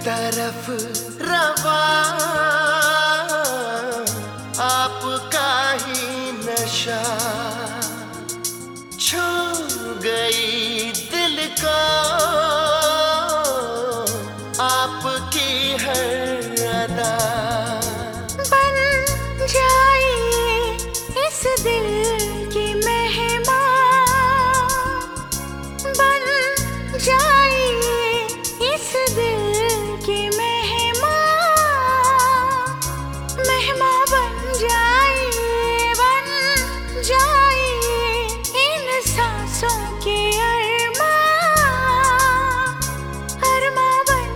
तरफ रवा आपका ही नशा, छू गई दिल को आपकी हर अदा। बन जाइए इस दिल की मेहमान, बन जाइए इस दिल की मेहमान, मेहमान बन जाइए इन सांसों के अरमान, अरमान बन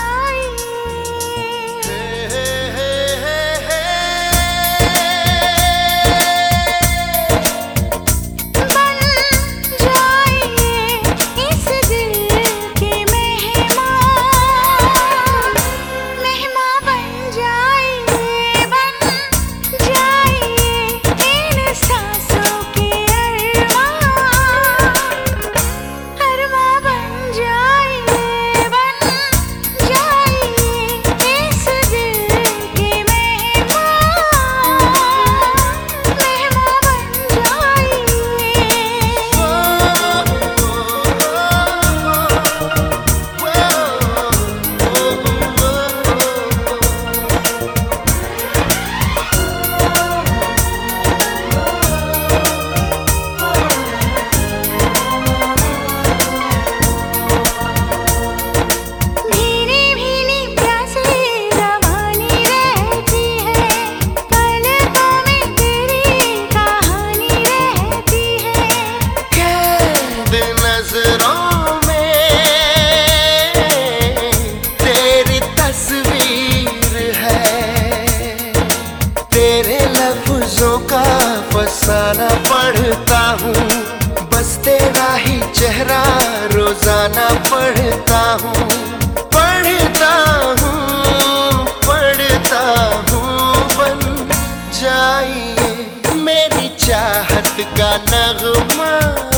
का फसाना पढ़ता हूँ, बस तेरा ही चेहरा रोजाना पढ़ता हूँ, पढ़ता हूँ, पढ़ता हूँ। बन जाइए मेरी चाहत का नगमा,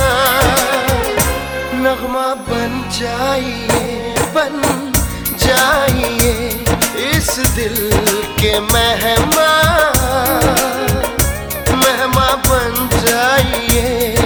नगमा बन जाइए इस दिल के मेहमान, मेहमान बन जाइए।